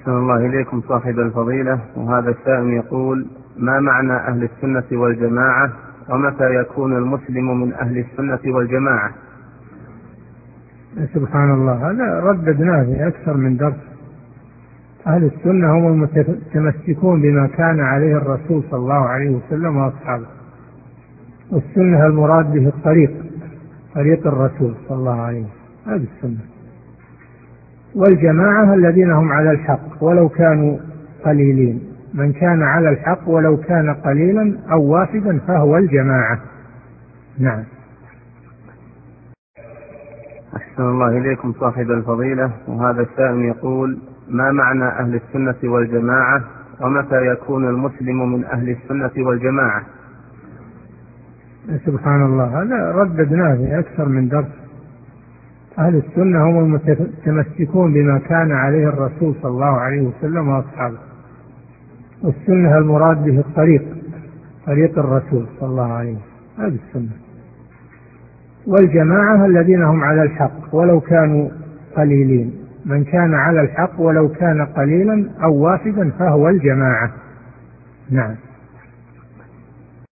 أحسن الله إليكم صاحب الفضيلة. وهذا السائل يقول: ما معنى أهل السنة والجماعة، ومتى يكون المسلم من أهل السنة والجماعة؟ سبحان الله، هذا رددناه في أكثر من درس. أهل السنة هم المتمسكون بما كان عليه الرسول صلى الله عليه وسلم وأصحابه، والسنة المراد به طريق الرسول صلى الله عليه وسلم، هذه السنة. والجماعة الذين هم على الحق ولو كانوا قليلين، من كان على الحق ولو كان قليلا أو وافدا فهو الجماعة. نعم. أحسن الله إليكم صاحب الفضيلة. وهذا السائل يقول: ما معنى أهل السنة والجماعة، ومتى يكون المسلم من أهل السنة والجماعة؟ سبحان الله، هذا رددناه في أكثر من درس. أهل السنة هم المتمسكون بما كان عليه الرسول صلى الله عليه وسلم وأصحابه، والسنة المراد به طريق الرسول صلى الله عليه وسلم، هذه السنة. والجماعة الذين هم على الحق ولو كانوا قليلين، من كان على الحق ولو كان قليلا أو وافدا فهو الجماعة. نعم.